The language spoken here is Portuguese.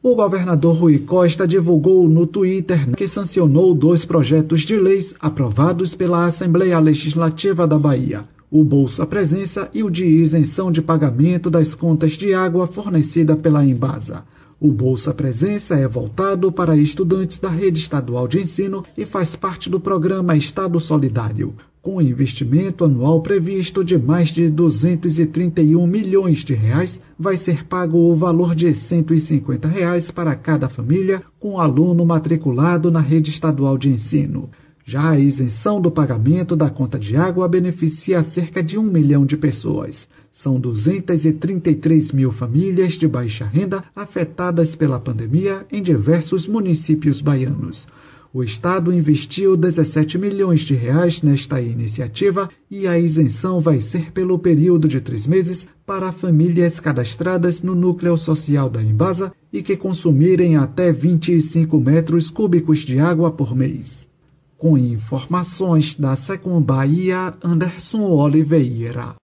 O governador Rui Costa divulgou no Twitter que sancionou 2 projetos de leis aprovados pela Assembleia Legislativa da Bahia: o Bolsa Presença e o de isenção de pagamento das contas de água fornecida pela Embasa. O Bolsa Presença é voltado para estudantes da rede estadual de ensino e faz parte do programa Estado Solidário, com investimento anual previsto de mais de 231 milhões de reais. Vai ser pago o valor de R$ 150 para cada família com aluno matriculado na rede estadual de ensino. Já a isenção do pagamento da conta de água beneficia cerca de 1 milhão de pessoas. São 233 mil famílias de baixa renda afetadas pela pandemia em diversos municípios baianos. O Estado investiu 17 milhões de reais nesta iniciativa e a isenção vai ser pelo período de 3 meses para famílias cadastradas no núcleo social da Embasa e que consumirem até 25 metros cúbicos de água por mês. Com informações da Secom Bahia, Anderson Oliveira.